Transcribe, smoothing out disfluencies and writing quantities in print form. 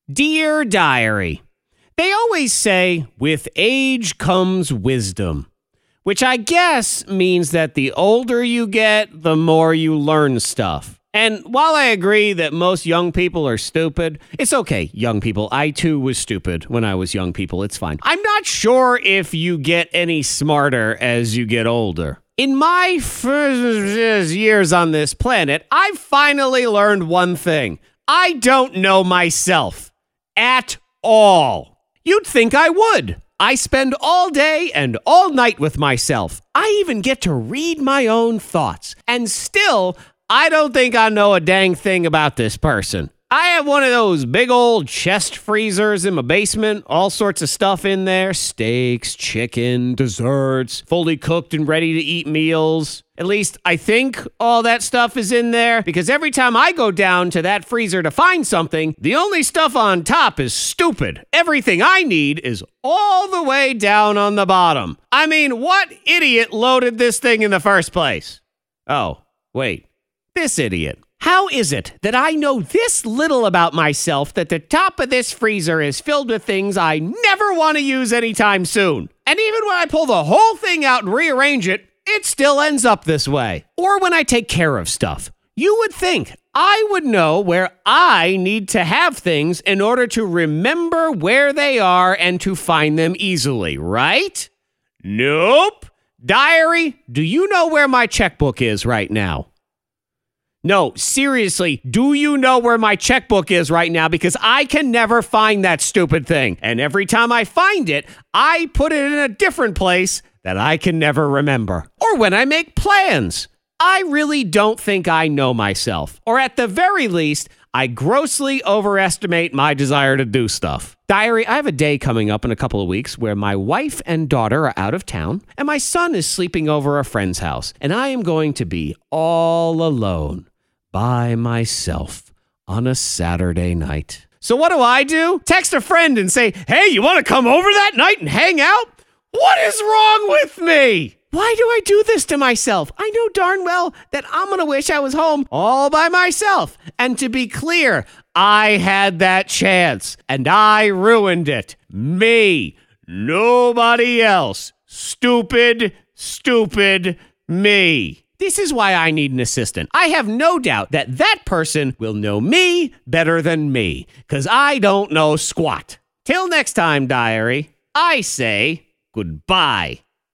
Dear Diary, they always say, with age comes wisdom, which I guess means that the older you get, the more you learn stuff. And while I agree that most young people are stupid, it's okay, young people. I too was stupid when I was young people. It's fine. I'm not sure if you get any smarter as you get older. In my first years on this planet, I finally learned one thing. I don't know myself. At all. You'd think I would. I spend all day and all night with myself. I even get to read my own thoughts. And still, I don't think I know a dang thing about this person. I have one of those big old chest freezers in my basement, all sorts of stuff in there, steaks, chicken, desserts, fully cooked and ready to eat meals. At least I think all that stuff is in there, because every time I go down to that freezer to find something, the only stuff on top is stupid. Everything I need is all the way down on the bottom. I mean, what idiot loaded this thing in the first place? Oh, wait, this idiot. How is it that I know this little about myself that the top of this freezer is filled with things I never want to use anytime soon? And even when I pull the whole thing out and rearrange it, it still ends up this way. Or when I take care of stuff, you would think I would know where I need to have things in order to remember where they are and to find them easily, right? Nope. Diary, do you know where my checkbook is right now? No, seriously, do you know where my checkbook is right now? Because I can never find that stupid thing. And every time I find it, I put it in a different place that I can never remember. Or when I make plans, I really don't think I know myself. Or at the very least, I grossly overestimate my desire to do stuff. Diary, I have a day coming up in a couple of weeks where my wife and daughter are out of town, and my son is sleeping over a friend's house, and I am going to be all alone by myself on a Saturday night. So what do? Text a friend and say, hey, you want to come over that night and hang out? What is wrong with me? Why do I do this to myself? I know darn well that I'm going to wish I was home all by myself. And to be clear, I had that chance and I ruined it. Me, nobody else. Stupid me. This is why I need an assistant. I have no doubt that that person will know me better than me, because I don't know squat. Till next time, Diary, I say goodbye.